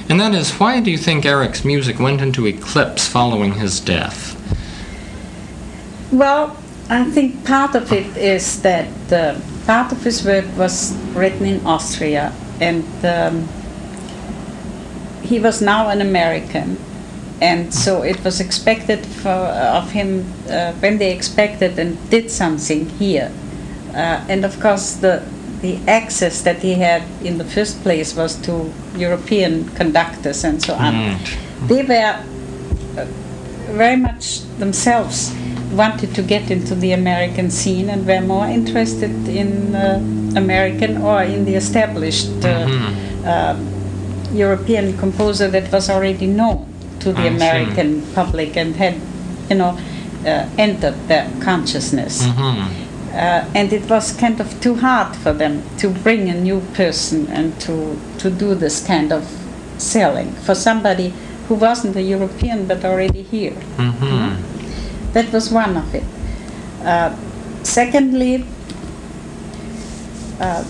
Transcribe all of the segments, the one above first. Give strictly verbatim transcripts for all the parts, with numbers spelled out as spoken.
And that is, why do you think Eric's music went into eclipse following his death? Well, I think part of it is that uh, part of his work was written in Austria, and um, he was now an American, and so it was expected for, uh, of him uh, when they expected and did something here. Uh, and of course, the the access that he had in the first place was to European conductors and so on. Mm. They were uh, very much themselves wanted to get into the American scene and were more interested in uh, American or in the established uh, mm-hmm. uh, European composer that was already known to the I American see. public and had, you know, uh, entered their consciousness. Mm-hmm. Uh, and it was kind of too hard for them to bring a new person and to, to do this kind of selling for somebody who wasn't a European but already here. Mm-hmm. You know? That was one of it. Uh, secondly, uh,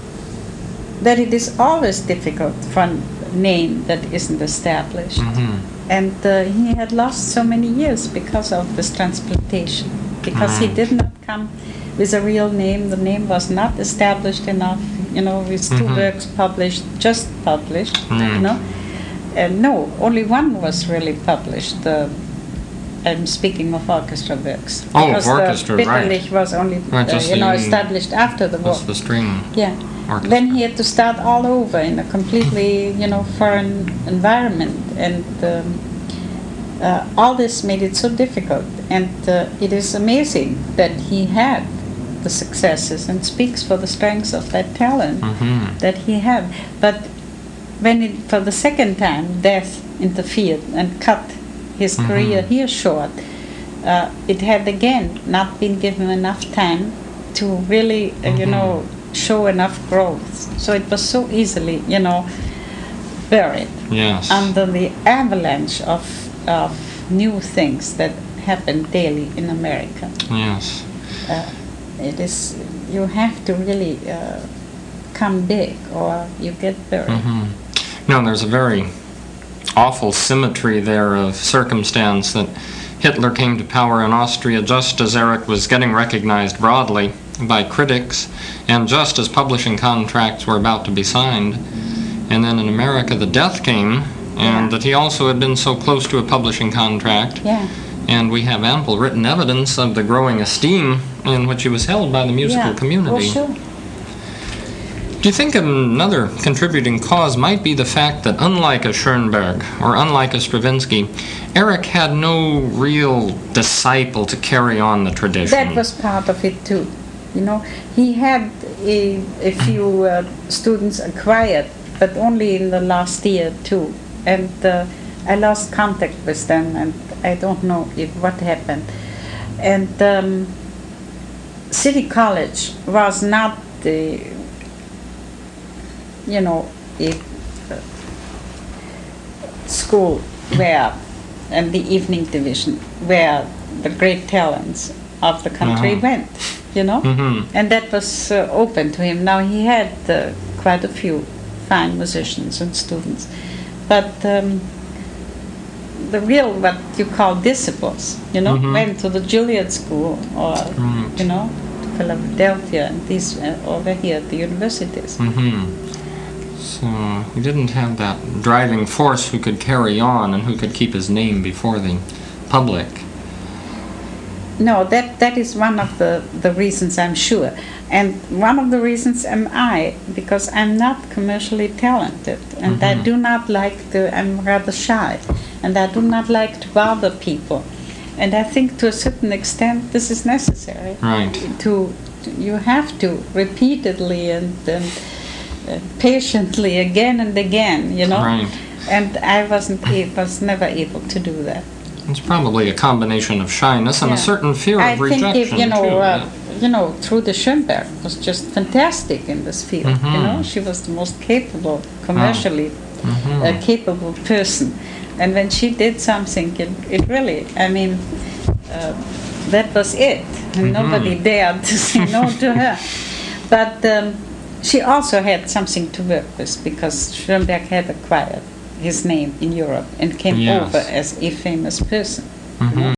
that it is always difficult for a name that isn't established. Mm-hmm. And uh, he had lost so many years because of this transplantation, because mm-hmm. he did not come with a real name. The name was not established enough, you know, with two mm-hmm. works published, just published, mm-hmm. you know. And no, only one was really published. The I'm speaking of orchestra works. Oh, because orchestra, the right. Bitterlich was only, right, uh, you know, established after the war. That's the string Yeah. orchestra. Then he had to start all over in a completely, you know, foreign environment, and um, uh, all this made it so difficult. And uh, it is amazing that he had the successes and speaks for the strengths of that talent mm-hmm. that he had. But when it, for the second time, death interfered and cut his mm-hmm. career here short, uh, it had again not been given enough time to really, uh, mm-hmm. you know, show enough growth. So it was so easily, you know, buried yes. under the avalanche of, of new things that happen daily in America. Yes. Uh, it is, you have to really uh, come big or you get buried. Mm-hmm. No, there's a very awful symmetry there of circumstance that Hitler came to power in Austria just as Erich was getting recognized broadly by critics and just as publishing contracts were about to be signed. And then in America the death came, and yeah. that he also had been so close to a publishing contract. Yeah. And we have ample written evidence of the growing esteem in which he was held by the musical yeah. community. Well, sure. Do you think another contributing cause might be the fact that unlike a Schoenberg or unlike a Stravinsky, Erich had no real disciple to carry on the tradition? That was part of it too. You know, he had a, a few uh, students acquired, but only in the last year too. And uh, I lost contact with them, and I don't know if what happened. And um, City College was not the you know, a uh, school where, and the evening division, where the great talents of the country uh-huh. went, you know? Mm-hmm. And that was uh, open to him. Now he had uh, quite a few fine musicians and students. But um, the real, what you call disciples, you know, mm-hmm. went to the Juilliard School or, right. you know, to Philadelphia and these uh, over here at the universities. Mm-hmm. So he didn't have that driving force who could carry on and who could keep his name before the public. No, that that is one of the, the reasons, I'm sure. And one of the reasons am I, because I'm not commercially talented, and mm-hmm. I do not like to, I'm rather shy, and I do not like to bother people. And I think to a certain extent this is necessary. Right. To, to you have to repeatedly and, and uh, patiently again and again, you know. Right. And I wasn't a- was never able to do that. It's probably a combination of shyness and yeah. a certain fear I of rejection, think if, you know, too. Uh, you know, Trude Schoenberg was just fantastic in this field. Mm-hmm. You know, she was the most capable, commercially oh. mm-hmm. uh, capable person. And when she did something, it, it really, I mean, uh, that was it. And mm-hmm. nobody dared to say no to her. But um, she also had something to work with, because Schoenberg had acquired his name in Europe and came Yes. over as a famous person. Mhm.